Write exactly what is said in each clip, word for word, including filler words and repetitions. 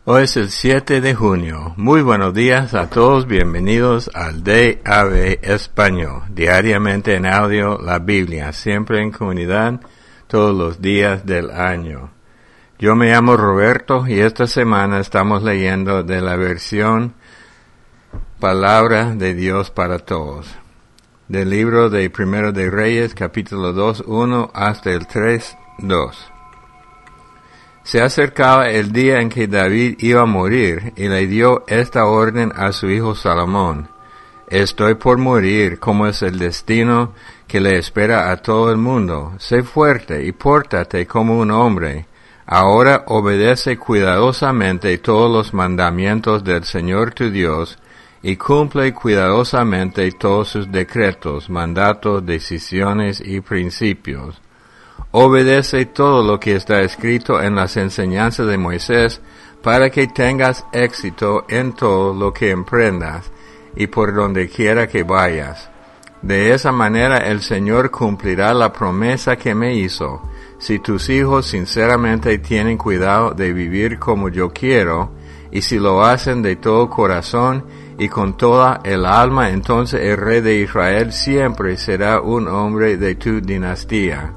Hoy es el siete de junio. Muy buenos días a todos. Bienvenidos al D A B Español. Diariamente en audio, la Biblia. Siempre en comunidad, todos los días del año. Yo me llamo Roberto y esta semana estamos leyendo de la versión Palabra de Dios para Todos. Del libro de Primero de Reyes, capítulo dos, uno hasta el tres, dos. Se acercaba el día en que David iba a morir y le dio esta orden a su hijo Salomón. Estoy por morir, como es el destino que le espera a todo el mundo. Sé fuerte y pórtate como un hombre. Ahora obedece cuidadosamente todos los mandamientos del Señor tu Dios y cumple cuidadosamente todos sus decretos, mandatos, decisiones y principios. Obedece todo lo que está escrito en las enseñanzas de Moisés para que tengas éxito en todo lo que emprendas y por donde quiera que vayas. De esa manera el Señor cumplirá la promesa que me hizo. Si tus hijos sinceramente tienen cuidado de vivir como yo quiero, y si lo hacen de todo corazón y con toda el alma, entonces el rey de Israel siempre será un hombre de tu dinastía.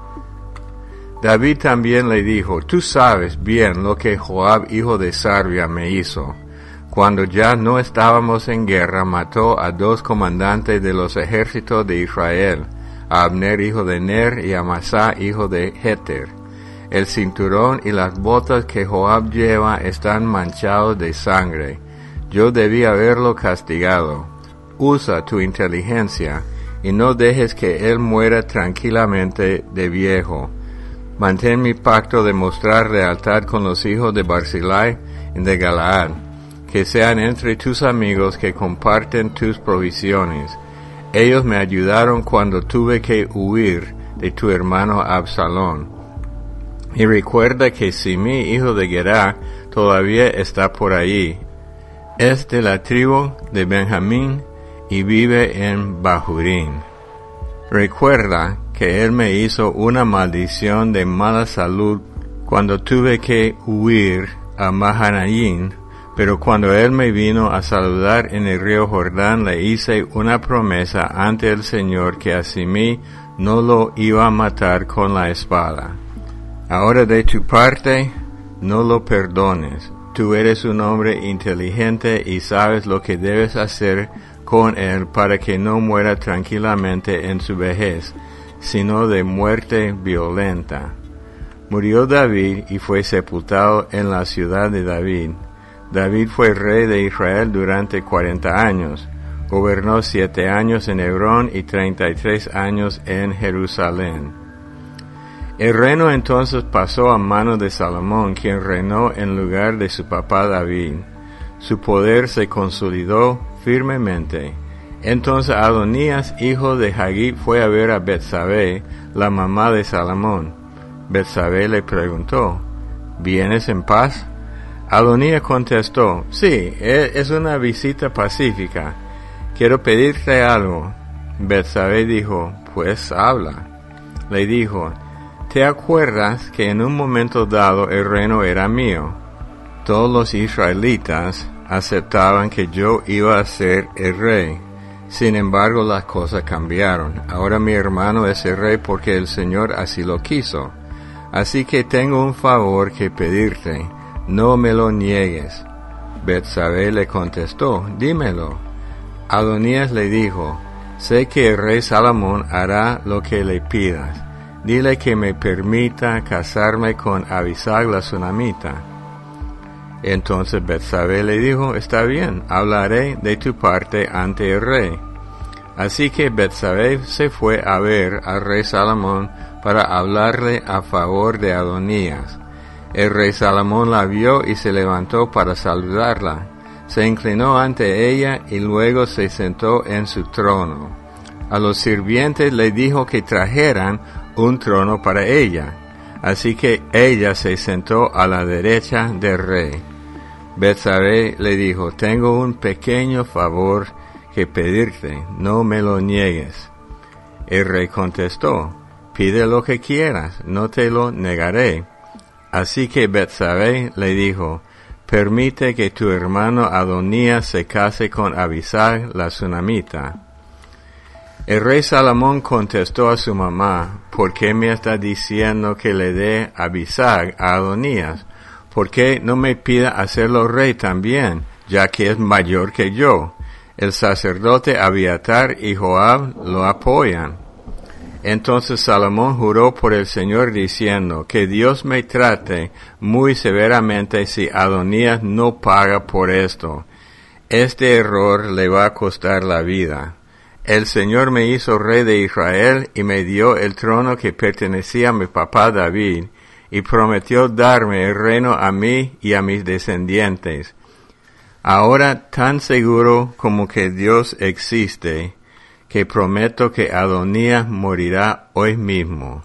David también le dijo, tú sabes bien lo que Joab, hijo de Sarvia, me hizo. Cuando ya no estábamos en guerra, mató a dos comandantes de los ejércitos de Israel, a Abner, hijo de Ner, y a Amasá, hijo de Jeter. El cinturón y las botas que Joab lleva están manchados de sangre. Yo debí haberlo castigado. Usa tu inteligencia, y no dejes que él muera tranquilamente de viejo. Mantén mi pacto de mostrar lealtad con los hijos de Barzillai y de Galaad, que sean entre tus amigos que comparten tus provisiones. Ellos me ayudaron cuando tuve que huir de tu hermano Absalón. Y recuerda que Simí, hijo de Gerá, todavía está por allí. Es de la tribu de Benjamín y vive en Bahurín. Recuerda que él me hizo una maldición de mala salud cuando tuve que huir a Mahanaim, pero cuando él me vino a saludar en el río Jordán le hice una promesa ante el Señor que Simí no lo iba a matar con la espada. Ahora de tu parte no lo perdones. Tú eres un hombre inteligente y sabes lo que debes hacer con él para que no muera tranquilamente en su vejez, sino de muerte violenta. Murió David y fue sepultado en la ciudad de David. David fue rey de Israel durante cuarenta años. Gobernó siete años en Hebrón y treinta y tres años en Jerusalén. El reino entonces pasó a manos de Salomón, quien reinó en lugar de su papá David. Su poder se consolidó firmemente. Entonces Adonías, hijo de Hagit, fue a ver a Betsabé, la mamá de Salomón. Betsabé le preguntó, ¿vienes en paz? Adonías contestó, sí, es una visita pacífica. Quiero pedirte algo. Betsabé dijo, pues habla. Le dijo, ¿te acuerdas que en un momento dado el reino era mío? Todos los israelitas aceptaban que yo iba a ser el rey. Sin embargo, las cosas cambiaron. Ahora mi hermano es el rey porque el Señor así lo quiso. Así que tengo un favor que pedirte. No me lo niegues. Betsabé le contestó, dímelo. Adonías le dijo, sé que el rey Salomón hará lo que le pidas. Dile que me permita casarme con Abisag la sunamita. Entonces Betsabé le dijo, está bien, hablaré de tu parte ante el rey. Así que Betsabé se fue a ver al rey Salomón para hablarle a favor de Adonías. El rey Salomón la vio y se levantó para saludarla. Se inclinó ante ella y luego se sentó en su trono. A los sirvientes le dijo que trajeran un trono para ella. Así que ella se sentó a la derecha del rey. Betsabé le dijo, tengo un pequeño favor que pedirte, no me lo niegues. El rey contestó, pide lo que quieras, no te lo negaré. Así que Betsabé le dijo, permite que tu hermano Adonías se case con Abisag la sunamita. El rey Salomón contestó a su mamá, ¿por qué me está diciendo que le dé Abisag a Adonías? ¿Por qué no me pida hacerlo rey también, ya que es mayor que yo? El sacerdote Abiatar y Joab lo apoyan. Entonces Salomón juró por el Señor diciendo, que Dios me trate muy severamente si Adonías no paga por esto. Este error le va a costar la vida. El Señor me hizo rey de Israel y me dio el trono que pertenecía a mi papá David, y prometió darme el reino a mí y a mis descendientes. Ahora, tan seguro como que Dios existe, que prometo que Adonías morirá hoy mismo.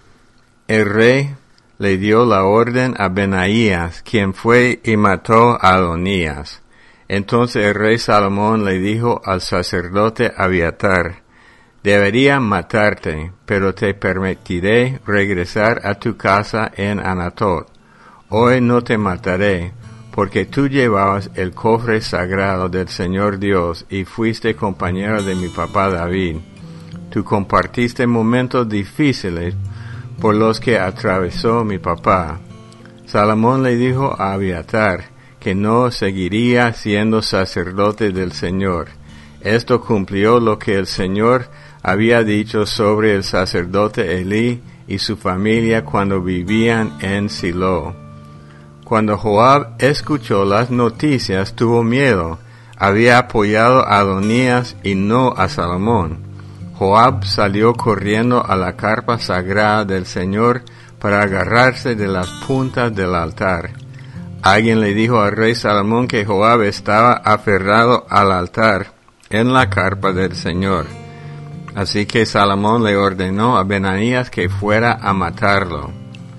El rey le dio la orden a Benaías, quien fue y mató a Adonías. Entonces el rey Salomón le dijo al sacerdote Abiatar, debería matarte, pero te permitiré regresar a tu casa en Anatot. Hoy no te mataré, porque tú llevabas el cofre sagrado del Señor Dios y fuiste compañero de mi papá David. Tú compartiste momentos difíciles por los que atravesó mi papá. Salomón le dijo a Abiatar que no seguiría siendo sacerdote del Señor. Esto cumplió lo que el Señor había dicho sobre el sacerdote Elí y su familia cuando vivían en Silo. Cuando Joab escuchó las noticias, tuvo miedo. Había apoyado a Adonías y no a Salomón. Joab salió corriendo a la carpa sagrada del Señor para agarrarse de las puntas del altar. Alguien le dijo al rey Salomón que Joab estaba aferrado al altar en la carpa del Señor. Así que Salomón le ordenó a Benaías que fuera a matarlo.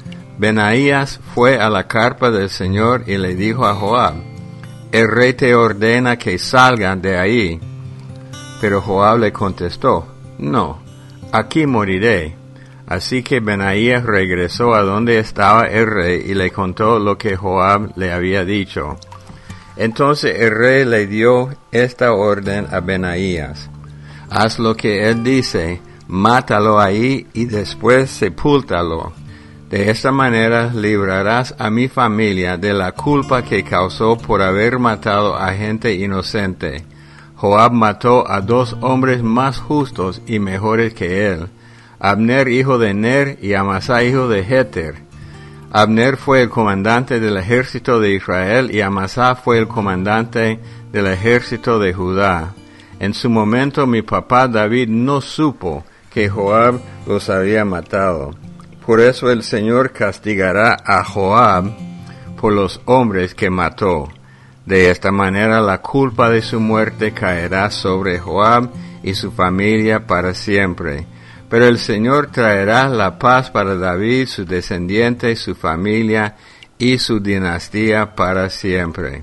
Benaías fue a la carpa del Señor y le dijo a Joab, el rey te ordena que salga de ahí. Pero Joab le contestó, no, aquí moriré. Así que Benaías regresó a donde estaba el rey y le contó lo que Joab le había dicho. Entonces el rey le dio esta orden a Benaías, haz lo que él dice, mátalo ahí y después sepúltalo. De esta manera librarás a mi familia de la culpa que causó por haber matado a gente inocente. Joab mató a dos hombres más justos y mejores que él, Abner hijo de Ner y Amasá hijo de Jeter. Abner fue el comandante del ejército de Israel y Amasá fue el comandante del ejército de Judá. En su momento mi papá David no supo que Joab los había matado. Por eso el Señor castigará a Joab por los hombres que mató. De esta manera la culpa de su muerte caerá sobre Joab y su familia para siempre. Pero el Señor traerá la paz para David, sus descendientes, su familia y su dinastía para siempre.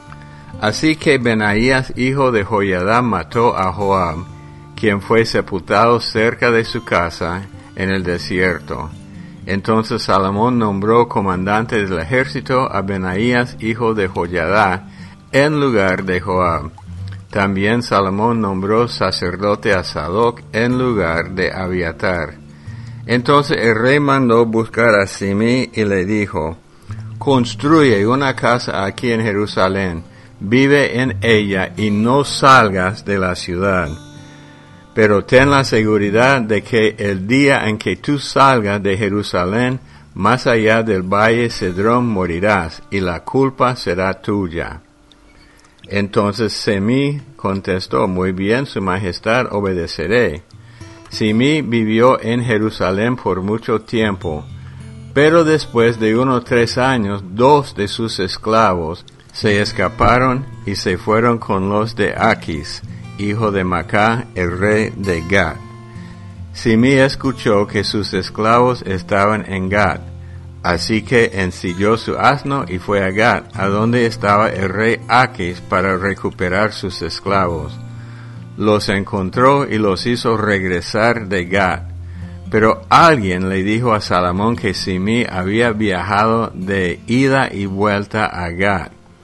Así que Benaías, hijo de Joiada, mató a Joab, quien fue sepultado cerca de su casa en el desierto. Entonces Salomón nombró comandante del ejército a Benaías, hijo de Joiada, en lugar de Joab. También Salomón nombró sacerdote a Sadoc en lugar de Abiatar. Entonces el rey mandó buscar a Simí y le dijo, construye una casa aquí en Jerusalén, vive en ella y no salgas de la ciudad. Pero ten la seguridad de que el día en que tú salgas de Jerusalén, más allá del valle Cedrón morirás, y la culpa será tuya. Entonces Semí contestó, muy bien, su majestad, obedeceré. Simí vivió en Jerusalén por mucho tiempo, pero después de unos tres años, dos de sus esclavos se escaparon y se fueron con los de Aquis, hijo de Macá, el rey de Gat. Simí escuchó que sus esclavos estaban en Gat, así que ensilló su asno y fue a Gat, a donde estaba el rey Aquis, para recuperar sus esclavos. Los encontró y los hizo regresar de Gat. Pero alguien le dijo a Salomón que Simí había viajado de ida y vuelta a Gat.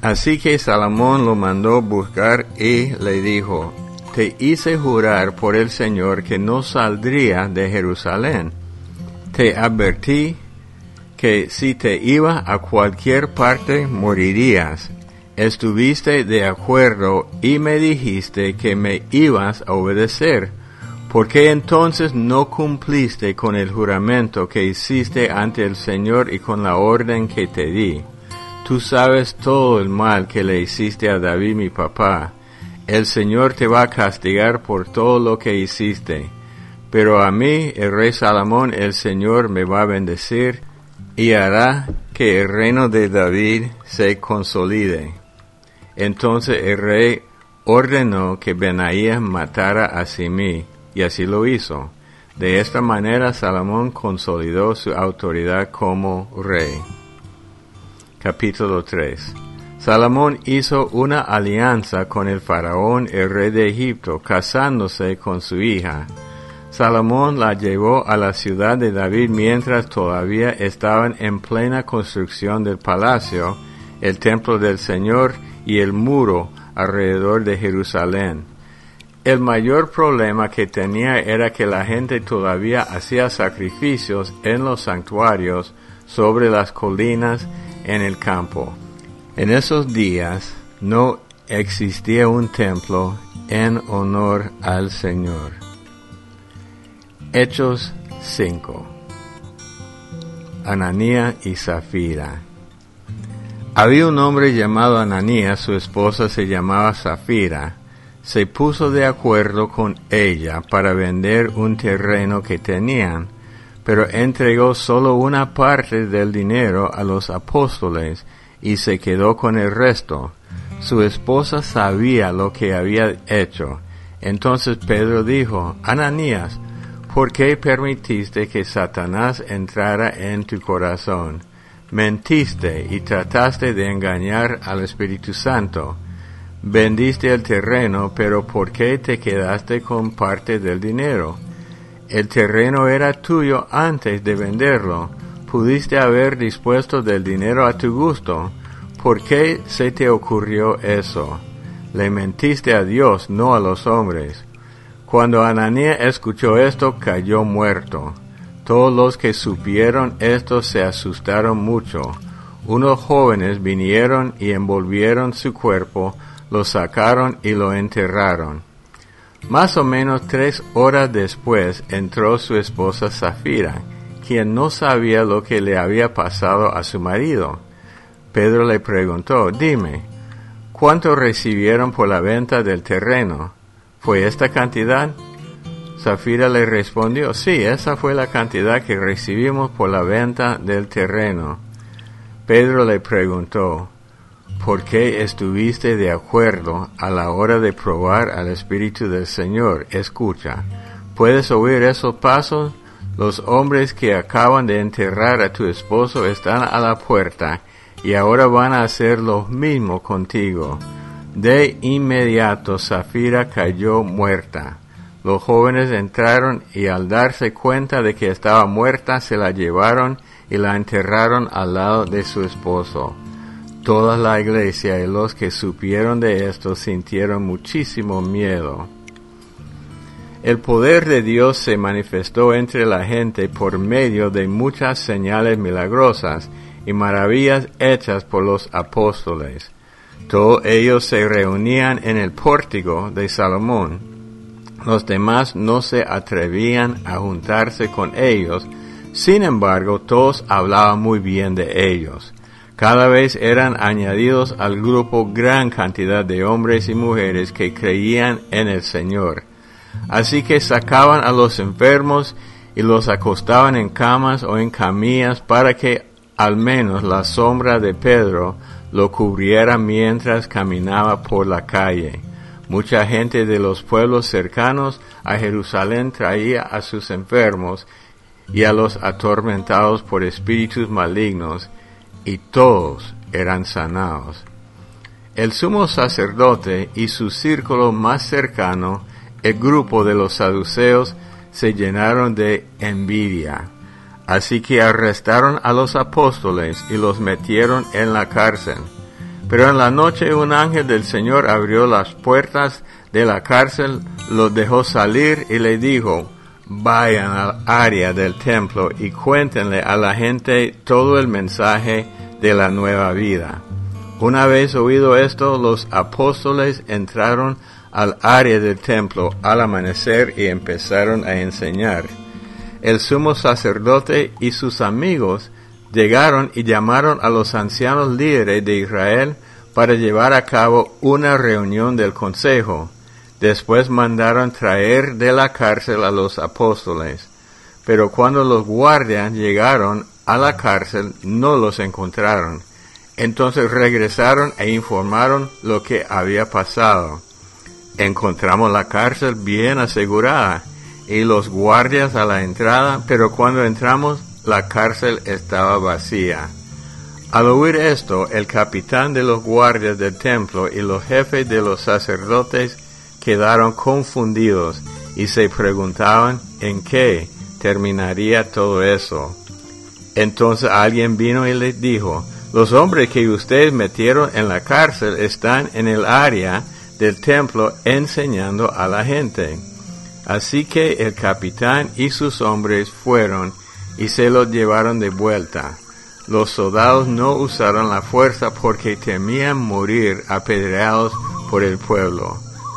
Así que Salomón lo mandó buscar y le dijo: Te hice jurar por el Señor que no saldría de Jerusalén. Te advertí que si te iba a cualquier parte morirías. Estuviste de acuerdo y me dijiste que me ibas a obedecer. ¿Por qué entonces no cumpliste con el juramento que hiciste ante el Señor y con la orden que te di? Tú sabes todo el mal que le hiciste a David mi papá. El Señor te va a castigar por todo lo que hiciste. Pero a mí, el rey Salomón, el Señor me va a bendecir y hará que el reino de David se consolide. Entonces el rey ordenó que Benaías matara a Simí, y así lo hizo. De esta manera Salomón consolidó su autoridad como rey. Capítulo tres. Salomón hizo una alianza con el faraón, el rey de Egipto, casándose con su hija. Salomón la llevó a la ciudad de David mientras todavía estaban en plena construcción del palacio, el templo del Señor y el muro alrededor de Jerusalén. El mayor problema que tenía era que la gente todavía hacía sacrificios en los santuarios sobre las colinas en el campo. En esos días no existía un templo en honor al Señor. Hechos cinco. Ananías y Zafira. Había un hombre llamado Ananías, su esposa se llamaba Zafira. Se puso de acuerdo con ella para vender un terreno que tenían, pero entregó solo una parte del dinero a los apóstoles y se quedó con el resto. Su esposa sabía lo que había hecho. Entonces Pedro dijo: Ananías, ¿por qué permitiste que Satanás entrara en tu corazón? Mentiste y trataste de engañar al Espíritu Santo. Vendiste el terreno, pero ¿por qué te quedaste con parte del dinero? El terreno era tuyo antes de venderlo. Pudiste haber dispuesto del dinero a tu gusto. ¿Por qué se te ocurrió eso? Le mentiste a Dios, no a los hombres. Cuando Ananías escuchó esto, cayó muerto. Todos los que supieron esto se asustaron mucho. Unos jóvenes vinieron y envolvieron su cuerpo, lo sacaron y lo enterraron. Más o menos tres horas después entró su esposa Zafira, quien no sabía lo que le había pasado a su marido. Pedro le preguntó: Dime, ¿cuánto recibieron por la venta del terreno? ¿Fue esta cantidad? Zafira le respondió: Sí, esa fue la cantidad que recibimos por la venta del terreno. Pedro le preguntó: ¿por qué estuviste de acuerdo a la hora de probar al Espíritu del Señor? Escucha, ¿puedes oír esos pasos? Los hombres que acaban de enterrar a tu esposo están a la puerta y ahora van a hacer lo mismo contigo. De inmediato Zafira cayó muerta. Los jóvenes entraron y al darse cuenta de que estaba muerta se la llevaron y la enterraron al lado de su esposo. Toda la iglesia y los que supieron de esto sintieron muchísimo miedo. El poder de Dios se manifestó entre la gente por medio de muchas señales milagrosas y maravillas hechas por los apóstoles. Todos ellos se reunían en el pórtico de Salomón. Los demás no se atrevían a juntarse con ellos, sin embargo, todos hablaban muy bien de ellos. Cada vez eran añadidos al grupo gran cantidad de hombres y mujeres que creían en el Señor. Así que sacaban a los enfermos y los acostaban en camas o en camillas para que al menos la sombra de Pedro lo cubriera mientras caminaba por la calle. Mucha gente de los pueblos cercanos a Jerusalén traía a sus enfermos y a los atormentados por espíritus malignos, y todos eran sanados. El sumo sacerdote y su círculo más cercano, el grupo de los saduceos, se llenaron de envidia. Así que arrestaron a los apóstoles y los metieron en la cárcel. Pero en la noche un ángel del Señor abrió las puertas de la cárcel, los dejó salir y le dijo: vayan al área del templo y cuéntenle a la gente todo el mensaje de la nueva vida. Una vez oído esto, los apóstoles entraron al área del templo al amanecer y empezaron a enseñar. El sumo sacerdote y sus amigos llegaron y llamaron a los ancianos líderes de Israel para llevar a cabo una reunión del consejo. Después mandaron traer de la cárcel a los apóstoles. Pero cuando los guardias llegaron a la cárcel, no los encontraron. Entonces regresaron e informaron lo que había pasado. Encontramos la cárcel bien asegurada y los guardias a la entrada, pero cuando entramos, la cárcel estaba vacía. Al oír esto, el capitán de los guardias del templo y los jefes de los sacerdotes quedaron confundidos y se preguntaban en qué terminaría todo eso. Entonces alguien vino y les dijo: los hombres que ustedes metieron en la cárcel están en el área del templo enseñando a la gente. Así que el capitán y sus hombres fueron y se los llevaron de vuelta. Los soldados no usaron la fuerza porque temían morir apedreados por el pueblo.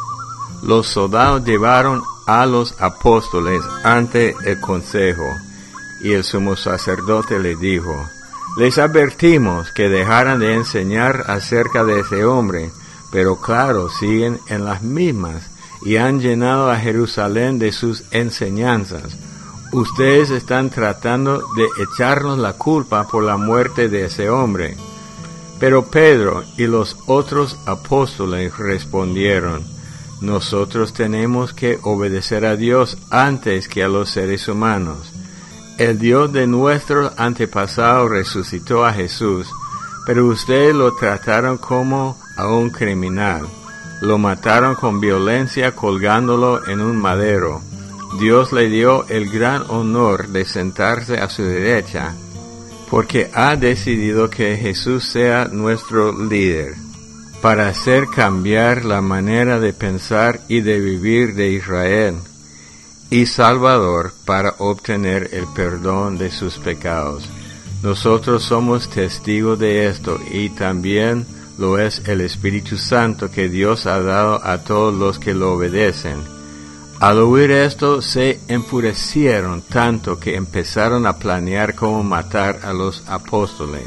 Los soldados llevaron a los apóstoles ante el consejo, y el sumo sacerdote les dijo: les advertimos que dejaran de enseñar acerca de ese hombre, pero claro, siguen en las mismas y han llenado a Jerusalén de sus enseñanzas. Ustedes están tratando de echarnos la culpa por la muerte de ese hombre. Pero Pedro y los otros apóstoles respondieron: nosotros tenemos que obedecer a Dios antes que a los seres humanos. El Dios de nuestros antepasados resucitó a Jesús, pero ustedes lo trataron como a un criminal. Lo mataron con violencia colgándolo en un madero. Dios le dio el gran honor de sentarse a su derecha, porque ha decidido que Jesús sea nuestro líder, para hacer cambiar la manera de pensar y de vivir de Israel, y Salvador para obtener el perdón de sus pecados. Nosotros somos testigos de esto, y también lo es el Espíritu Santo que Dios ha dado a todos los que lo obedecen. Al oír esto, se enfurecieron tanto que empezaron a planear cómo matar a los apóstoles.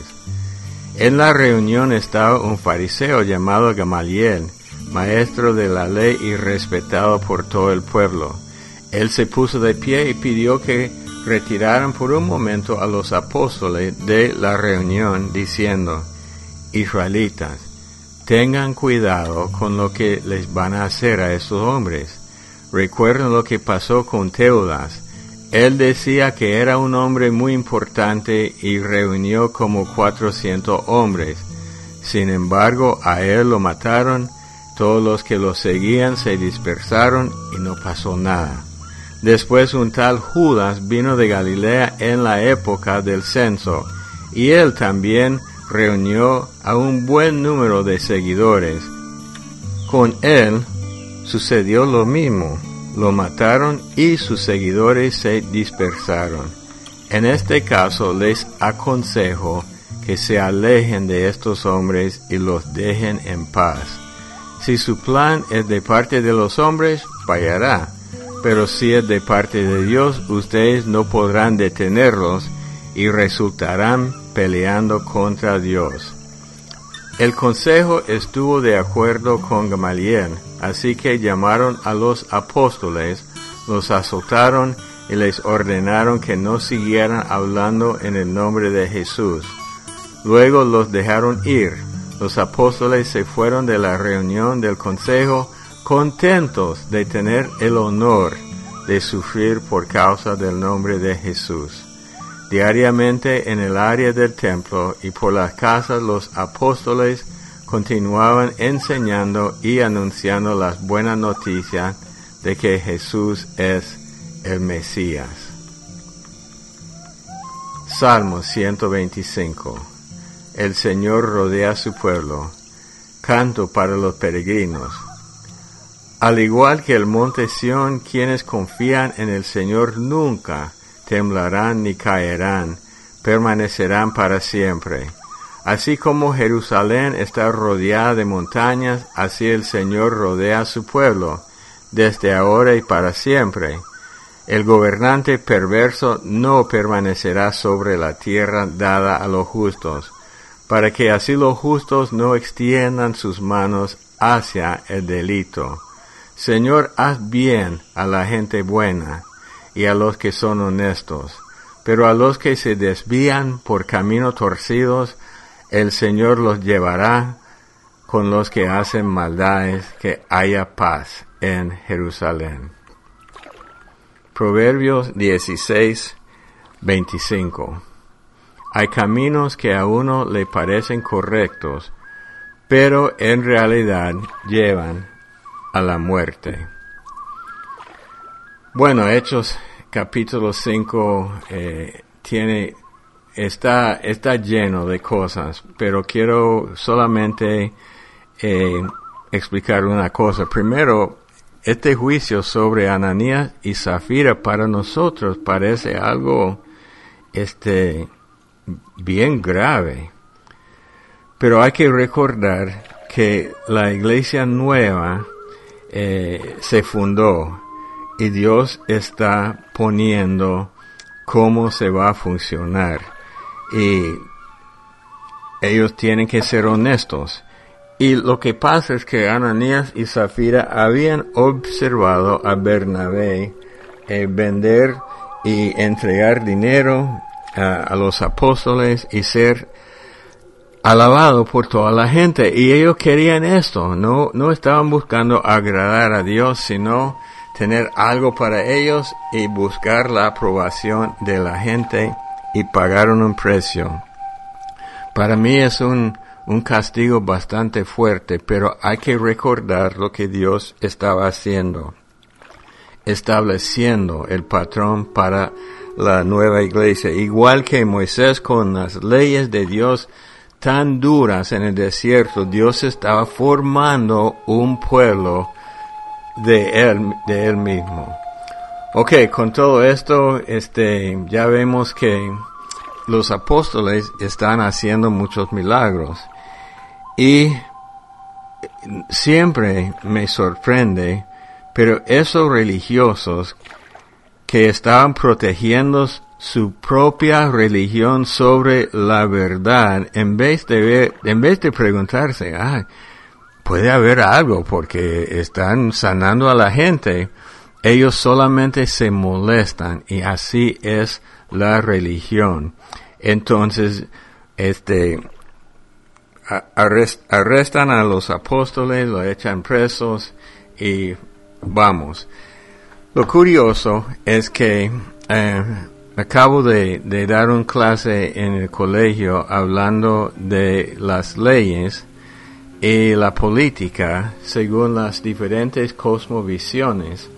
En la reunión estaba un fariseo llamado Gamaliel, maestro de la ley y respetado por todo el pueblo. Él se puso de pie y pidió que retiraran por un momento a los apóstoles de la reunión, diciendo: israelitas, tengan cuidado con lo que les van a hacer a esos hombres. Recuerden lo que pasó con Teudas. Él decía que era un hombre muy importante y reunió como cuatrocientos hombres. Sin embargo, a él lo mataron, todos los que lo seguían se dispersaron y no pasó nada. Después un tal Judas vino de Galilea en la época del censo, y él también reunió a un buen número de seguidores. Con él sucedió lo mismo, lo mataron y sus seguidores se dispersaron. En este caso les aconsejo que se alejen de estos hombres y los dejen en paz. Si su plan es de parte de los hombres, fallará, pero si es de parte de Dios, ustedes no podrán detenerlos y resultarán peleando contra Dios. El consejo estuvo de acuerdo con Gamaliel, así que llamaron a los apóstoles, los azotaron y les ordenaron que no siguieran hablando en el nombre de Jesús. Luego los dejaron ir. Los apóstoles se fueron de la reunión del consejo contentos de tener el honor de sufrir por causa del nombre de Jesús. Diariamente en el área del templo y por las casas los apóstoles continuaban enseñando y anunciando las buenas noticias de que Jesús es el Mesías. Salmo ciento veinticinco. El Señor rodea a su pueblo, canto para los peregrinos. Al igual que el monte Sión, quienes confían en el Señor nunca temblarán ni caerán, permanecerán para siempre. Así como Jerusalén está rodeada de montañas, así el Señor rodea a su pueblo, desde ahora y para siempre. El gobernante perverso no permanecerá sobre la tierra dada a los justos, para que así los justos no extiendan sus manos hacia el delito. Señor, haz bien a la gente buena y a los que son honestos, pero a los que se desvían por caminos torcidos, el Señor los llevará. Con los que hacen maldades, que haya paz en Jerusalén. Proverbios dieciséis, veinticinco. Hay caminos que a uno le parecen correctos, pero en realidad llevan a la muerte. Bueno, Hechos capítulo cinco eh, tiene, está, está lleno de cosas, pero quiero solamente eh, explicar una cosa. Primero, este juicio sobre Ananías y Zafira para nosotros parece algo este, bien grave. Pero hay que recordar que la iglesia nueva eh, se fundó y Dios está poniendo cómo se va a funcionar. Y ellos tienen que ser honestos. Y lo que pasa es que Ananías y Zafira habían observado a Bernabé eh, vender y entregar dinero a, a los apóstoles y ser alabado por toda la gente. Y ellos querían esto, no, no estaban buscando agradar a Dios, sino tener algo para ellos y buscar la aprobación de la gente, y pagaron un precio. Para mí es un Un castigo bastante fuerte, pero hay que recordar lo que Dios estaba haciendo, estableciendo el patrón para la nueva iglesia, igual que Moisés con las leyes de Dios tan duras en el desierto. Dios estaba formando un pueblo de él, de él mismo. Ok, con todo esto, este, ya vemos que los apóstoles están haciendo muchos milagros. Y siempre me sorprende, pero esos religiosos que estaban protegiendo su propia religión sobre la verdad, en vez de ver, en vez de preguntarse, ah, puede haber algo porque están sanando a la gente, ellos solamente se molestan, y así es la religión. Entonces, este, Arrest, arrestan a los apóstoles, lo echan presos y vamos. Lo curioso es que eh, acabo de, de dar una clase en el colegio hablando de las leyes y la política según las diferentes cosmovisiones.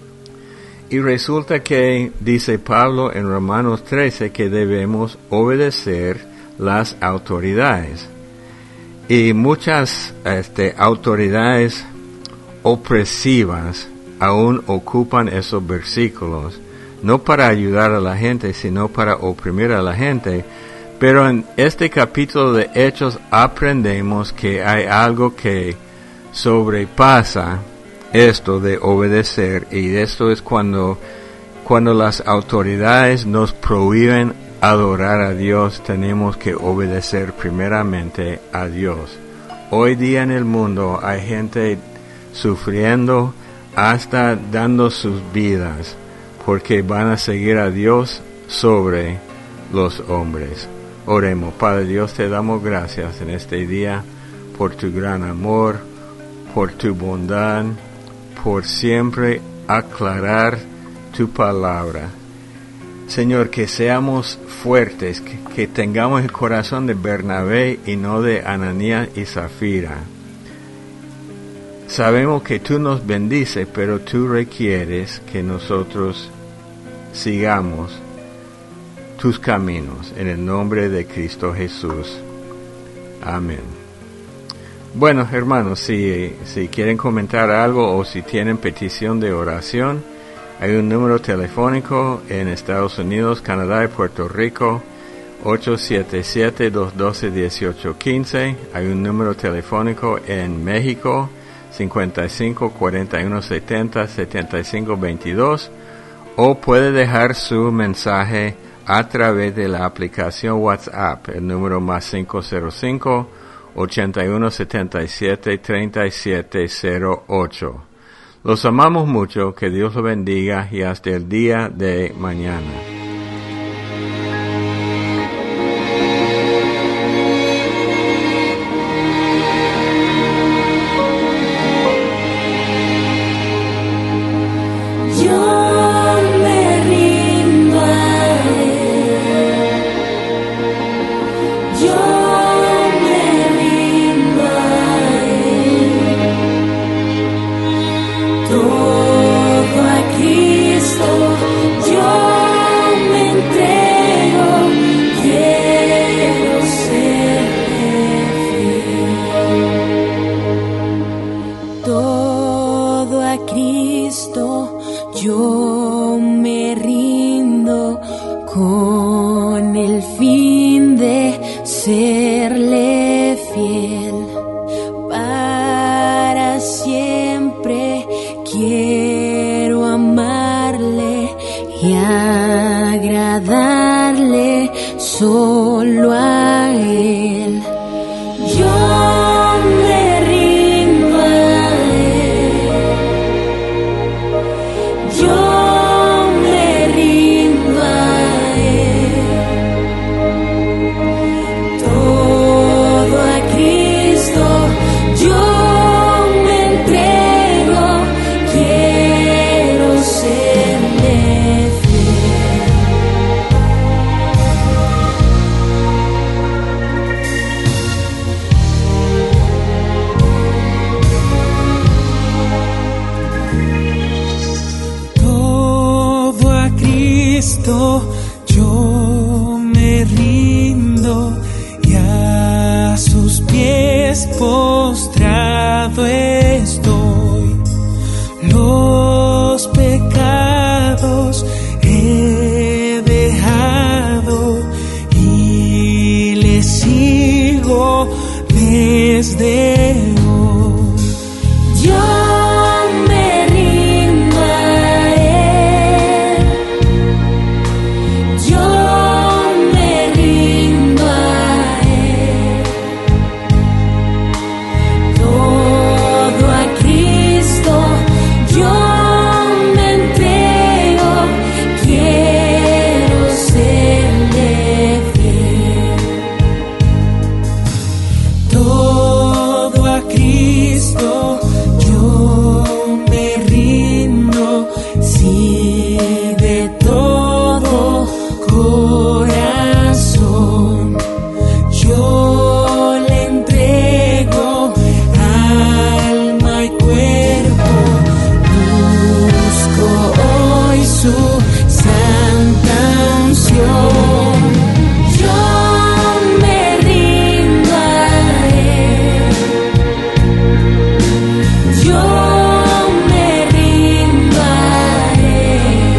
Y resulta que dice Pablo en Romanos trece que debemos obedecer las autoridades. Y muchas este, autoridades opresivas aún ocupan esos versículos, no para ayudar a la gente, sino para oprimir a la gente. Pero en este capítulo de Hechos aprendemos que hay algo que sobrepasa esto de obedecer, y esto es cuando, cuando las autoridades nos prohíben adorar a Dios, tenemos que obedecer primeramente a Dios. Hoy día en el mundo hay gente sufriendo, hasta dando sus vidas, porque van a seguir a Dios sobre los hombres. Oremos. Padre Dios, te damos gracias en este día por tu gran amor, por tu bondad, por siempre aclarar tu palabra. Señor, que seamos fuertes, que, que tengamos el corazón de Bernabé y no de Ananías y Zafira. Sabemos que tú nos bendices, pero tú requieres que nosotros sigamos tus caminos. En el nombre de Cristo Jesús. Amén. Bueno, hermanos, si, si quieren comentar algo o si tienen petición de oración, hay un número telefónico en Estados Unidos, Canadá y Puerto Rico, ocho siete siete, dos uno dos, uno ocho uno cinco. Hay un número telefónico en México, cincuenta y cinco, cuarenta y uno, setenta, setenta y cinco, veintidós, o puede dejar su mensaje a través de la aplicación WhatsApp, el número más cinco cero cinco, ochenta y uno, setenta y siete, treinta y siete cero ocho. Los amamos mucho, que Dios los bendiga y hasta el día de mañana. Yo me rindo con el fin de serle fiel para siempre. Quiero amarle y agradarle solo a él. Yo me rindo a él. Yo me rindo a él. Todo a Cristo yo me entrego. Quiero serle fiel. Todo a Cristo yo me rindo y a sus pies postrado estoy. Los pecados he dejado y le sigo desde hoy. Yo me rindo a él. Yo me rindo a él. Todo a Cristo yo me entrego. Quiero serle fiel. Todo a Cristo yo me rindo, sí, de todo corazón. Yo le entrego alma y cuerpo. Busco hoy su santa unción. Yo me rindo a él. Yo me rindo a él.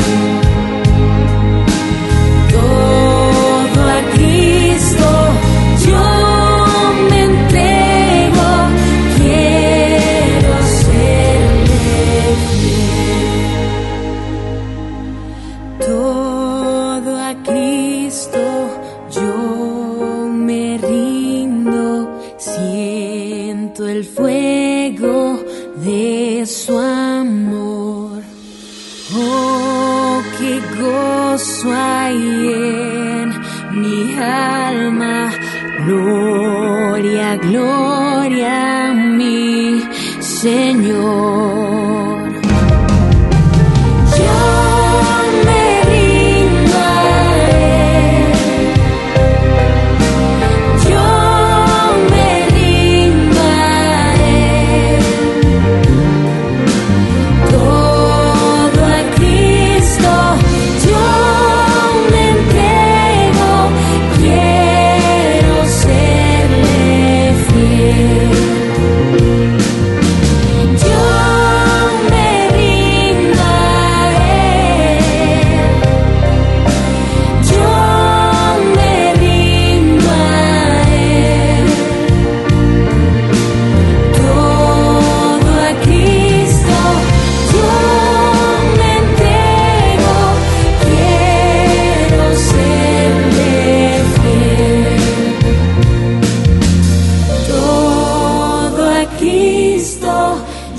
Todo a Cristo yo me entrego. Quiero serle fiel. Todo a Cristo yo me rindo. Siento el fuego de su amor. Oh, qué gozo hay en mi alma. Gloria, gloria a mi Señor. Yo me rindo a él. Yo me rindo a él. Todo a Cristo yo me entrego. Quiero serle fiel.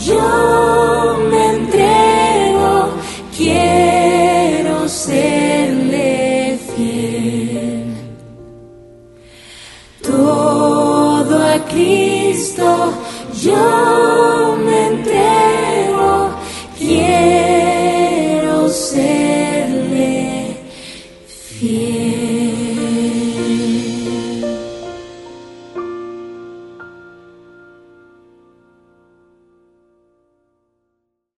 yo me entrego, quiero serle fiel. Todo a Cristo yo me entrego, quiero